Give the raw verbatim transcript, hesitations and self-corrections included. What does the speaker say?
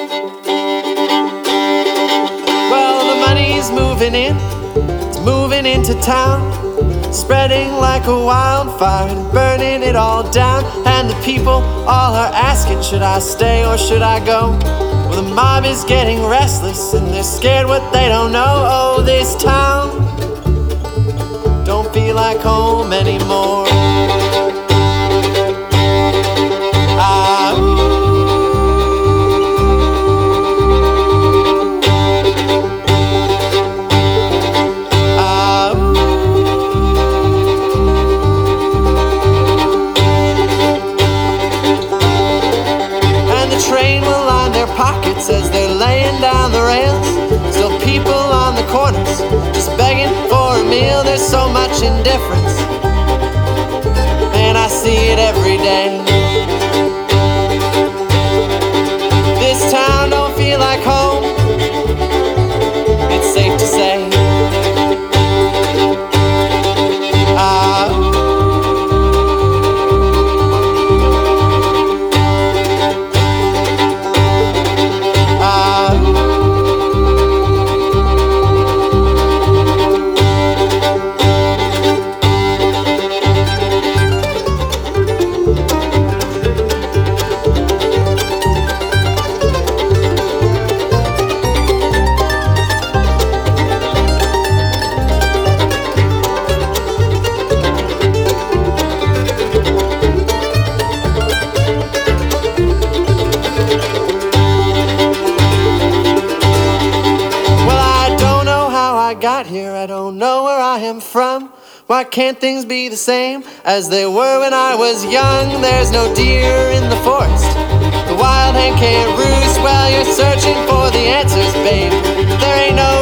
Well, the money's moving in, it's moving into town, spreading like a wildfire, burning it all down. And the people all are asking, should I stay or should I go? Well, the mob is getting restless and they're scared what they don't know. Oh, this town don't feel like home anymore. Ah, ooh. Ah, ooh. And the train will line their pockets as they're laying down the rails. Still people on the corners just begging for a meal. There's so much indifference, and I see it every day. This town don't feel like home, it's safe to say. Ah, ah. Got here, I don't know where I am from. Why can't things be the same as they were when I was young? There's no deer in the forest, the wild hen can't roost. Well, you're searching for the answers, babe. There ain't no